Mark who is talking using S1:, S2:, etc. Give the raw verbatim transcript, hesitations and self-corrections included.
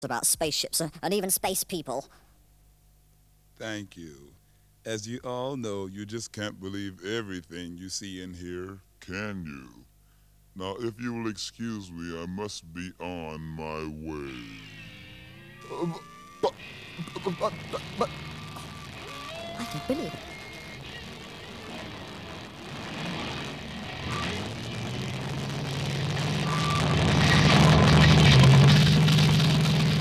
S1: about spaceships uh, and even space people.
S2: Thank you. As you all know, you just can't believe everything you see and hear.
S3: Can you? Now, if you will excuse me, I must be on my way.
S1: I don't believe it.